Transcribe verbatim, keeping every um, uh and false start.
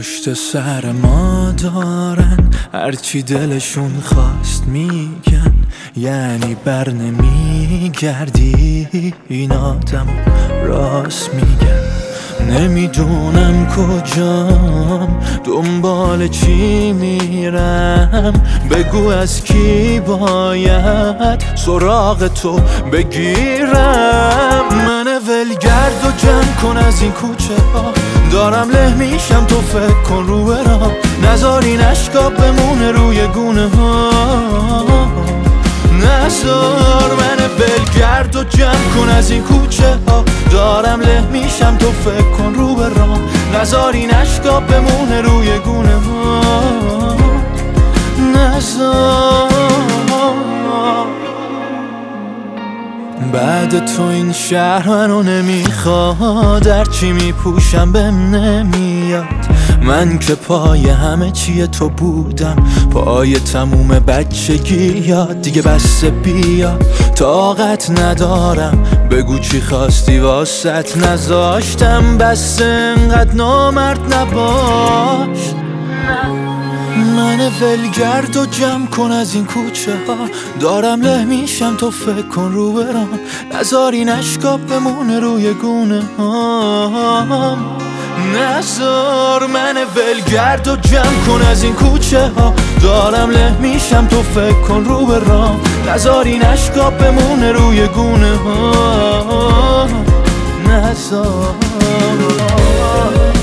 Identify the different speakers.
Speaker 1: پشت سر ما دارن هرچی دلشون خواست میگن، یعنی بر نمیگردی. این آدم راست میگن. نمیدونم کجام، دنبال چی میرم، بگو از کی باید سراغ تو بگیرم. من ولگرد و جمع کن از این کوچه ها، دارم له میشم تو فکر کن رو برام، نذار این اشکا بمونه روی گونه ها. نذار من ولگرد و جمع کن از این کوچه ها، دارم له میشم تو فکر کن رو برام، نذار این اشکا بمونه روی گونه ها. نذار بعد تو این شهر منو نمیخواد، هرچی میپوشم بهم نمیاد. من که پای همه چیه تو بودم، پای تموم بچگی یاد. دیگه بس بیا، طاقت ندارم، بگو چی خواستی واسط نذاشتم. بس انقدر نامرد نباش. من ولگرد و جمع کن از این کوچه ها، دارم له میشم تو فکر کن رو برام، نذار این اشکا بمونه روی گونه ها. نذار من ولگرد و جمع کن از این کوچه ها، دارم له میشم تو فکر کن رو برام، نذار این اشکا بمونه روی گونه ها. نذار